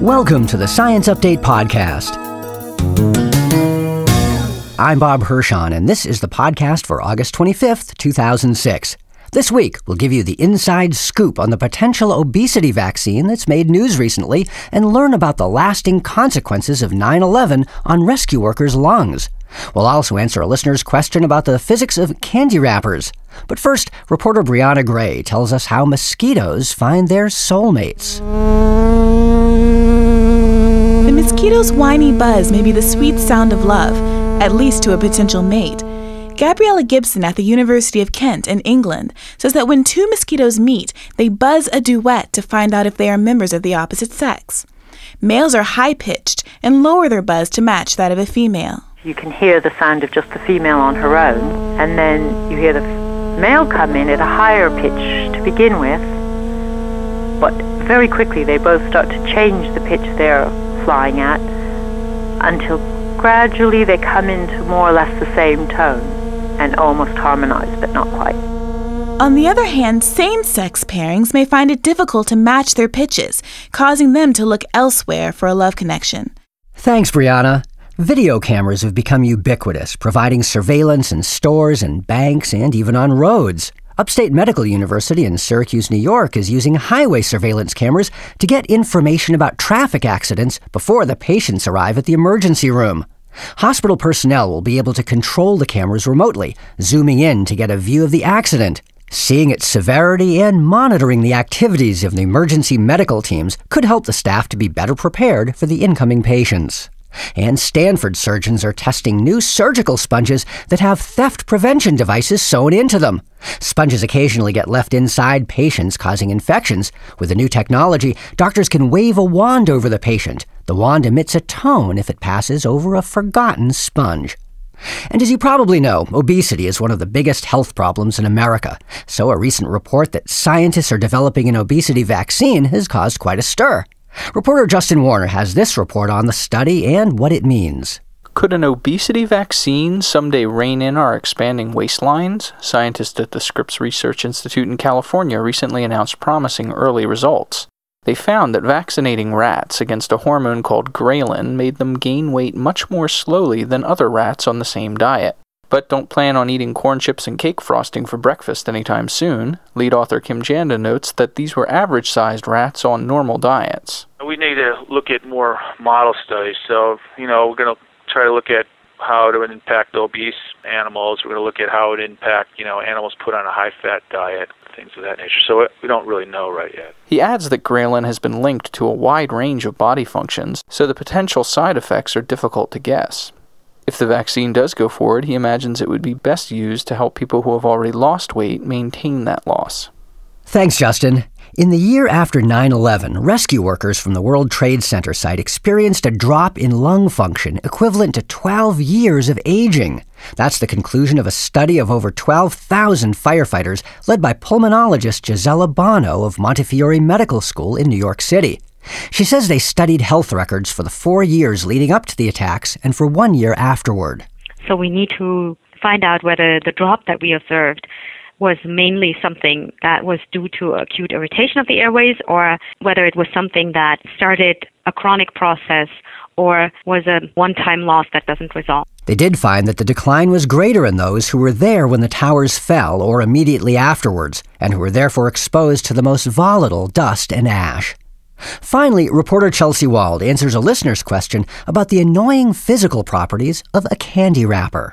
Welcome to the Science Update Podcast. I'm Bob Hirschon, and this is the podcast for August 25th, 2006. This week, we'll give you the inside scoop on the potential obesity vaccine that's made news recently and learn about the lasting consequences of 9/11 on rescue workers' lungs. We'll also answer a listener's question about the physics of candy wrappers. But first, reporter Brianna Gray tells us how mosquitoes find their soulmates. The mosquito's whiny buzz may be the sweet sound of love, at least to a potential mate. Gabriella Gibson at the University of Kent in England says that when two mosquitoes meet, they buzz a duet to find out if they are members of the opposite sex. Males are high-pitched and lower their buzz to match that of a female. You can hear the sound of just the female on her own, and then you hear the male come in at a higher pitch to begin with, but very quickly they both start to change the pitch they're flying at until gradually they come into more or less the same tone and almost harmonize, but not quite. On the other hand, same-sex pairings may find it difficult to match their pitches, causing them to look elsewhere for a love connection. Thanks, Brianna. Video cameras have become ubiquitous, providing surveillance in stores and banks and even on roads. Upstate Medical University in Syracuse, New York is using highway surveillance cameras to get information about traffic accidents before the patients arrive at the emergency room. Hospital personnel will be able to control the cameras remotely, zooming in to get a view of the accident. Seeing its severity and monitoring the activities of the emergency medical teams could help the staff to be better prepared for the incoming patients. And Stanford surgeons are testing new surgical sponges that have theft prevention devices sewn into them. Sponges occasionally get left inside patients, causing infections. With the new technology, doctors can wave a wand over the patient. The wand emits a tone if it passes over a forgotten sponge. And as you probably know, obesity is one of the biggest health problems in America. So a recent report that scientists are developing an obesity vaccine has caused quite a stir. Reporter Justin Warner has this report on the study and what it means. Could an obesity vaccine someday rein in our expanding waistlines? Scientists at the Scripps Research Institute in California recently announced promising early results. They found that vaccinating rats against a hormone called ghrelin made them gain weight much more slowly than other rats on the same diet. But don't plan on eating corn chips and cake frosting for breakfast anytime soon. Lead author Kim Janda notes that these were average-sized rats on normal diets. We need to look at more model studies. So, we're going to try to look at how it would impact obese animals. We're going to look at how it would impact, animals put on a high-fat diet, things of that nature. So we don't really know right yet. He adds that ghrelin has been linked to a wide range of body functions, so the potential side effects are difficult to guess. If the vaccine does go forward, he imagines it would be best used to help people who have already lost weight maintain that loss. Thanks, Justin. In the year after 9/11, rescue workers from the World Trade Center site experienced a drop in lung function equivalent to 12 years of aging. That's the conclusion of a study of over 12,000 firefighters led by pulmonologist Gisela Bono of Montefiore Medical School in New York City. She says they studied health records for the 4 years leading up to the attacks and for 1 year afterward. So we need to find out whether the drop that we observed was mainly something that was due to acute irritation of the airways, or whether it was something that started a chronic process or was a one-time loss that doesn't resolve. They did find that the decline was greater in those who were there when the towers fell or immediately afterwards, and who were therefore exposed to the most volatile dust and ash. Finally, reporter Chelsea Wald answers a listener's question about the annoying physical properties of a candy wrapper.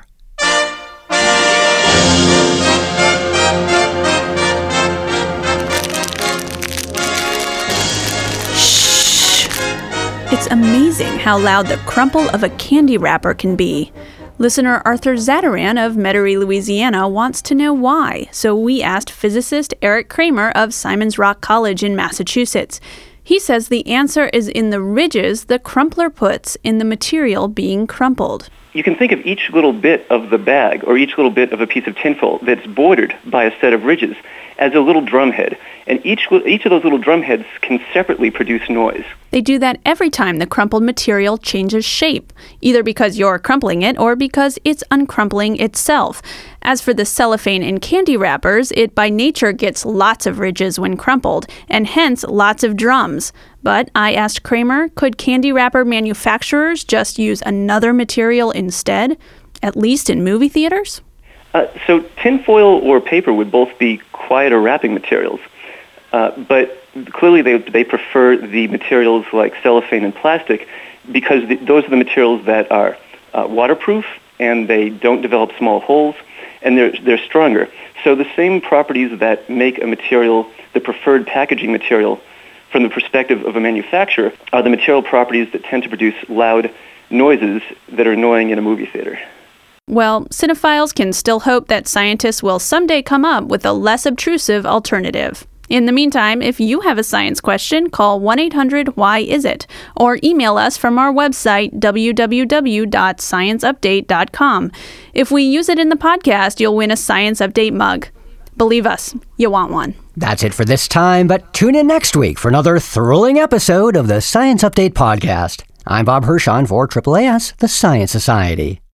Shh! It's amazing how loud the crumple of a candy wrapper can be. Listener Arthur Zadaran of Metairie, Louisiana wants to know why, so we asked physicist Eric Kramer of Simon's Rock College in Massachusetts. He says the answer is in the ridges the crumpler puts in the material being crumpled. You can think of each little bit of the bag or each little bit of a piece of tinfoil that's bordered by a set of ridges as a little drum head. And each of those little drum heads can separately produce noise. They do that every time the crumpled material changes shape, either because you're crumpling it or because it's uncrumpling itself. As for the cellophane in candy wrappers, it by nature gets lots of ridges when crumpled, and hence lots of drums. But I asked Kramer, could candy wrapper manufacturers just use another material instead, at least in movie theaters? So tinfoil or paper would both be quieter wrapping materials. But clearly they prefer the materials like cellophane and plastic because those are the materials that are waterproof and they don't develop small holes and they're stronger. So the same properties that make a material the preferred packaging material from the perspective of a manufacturer are the material properties that tend to produce loud noises that are annoying in a movie theater. Well, cinephiles can still hope that scientists will someday come up with a less obtrusive alternative. In the meantime, if you have a science question, call 1-800-WHY-IS-IT or email us from our website, www.scienceupdate.com. If we use it in the podcast, you'll win a Science Update mug. Believe us, you want one. That's it for this time, but tune in next week for another thrilling episode of the Science Update podcast. I'm Bob Hirschon for AAAS, the Science Society.